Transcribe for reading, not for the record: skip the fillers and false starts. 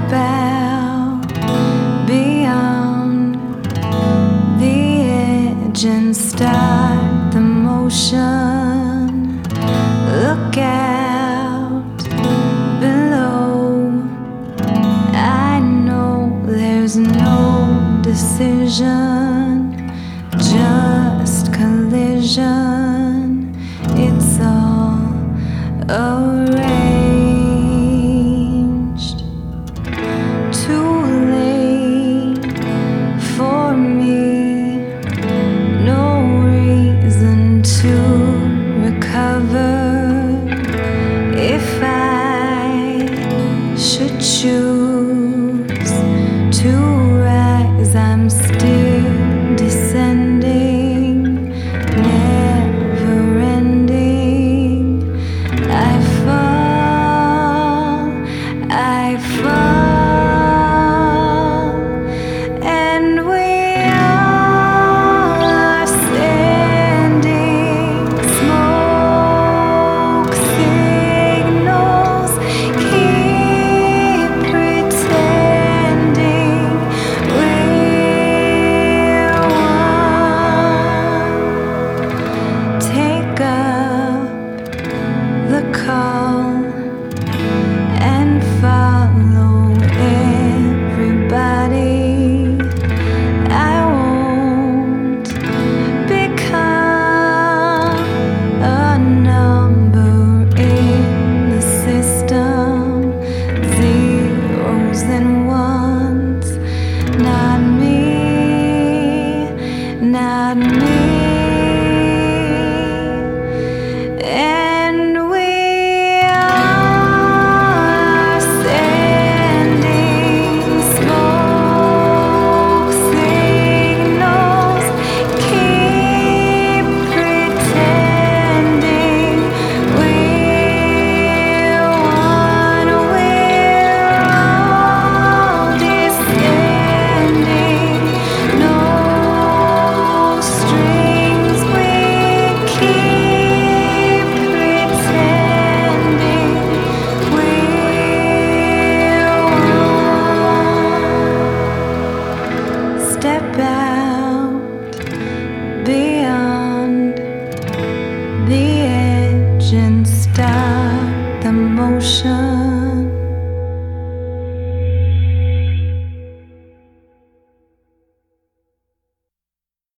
out beyond the edge and start the motion. Look out below. I know there's no decision, just collision. It's all arranged. Too late for me, no reason to recover. If I should choose to rise, I'm still descending, never ending. I fall, and we all are sending smoke signals. Keep pretending we're one. Take up the call and follow everybody. I won't become a number in the system. Zeros and ones, not me, not me. And we are sending smoke signals. Keep pretending we're one. We're all descending, no strings. We keep pretending we're one. Step out beyond the edge and start the motion.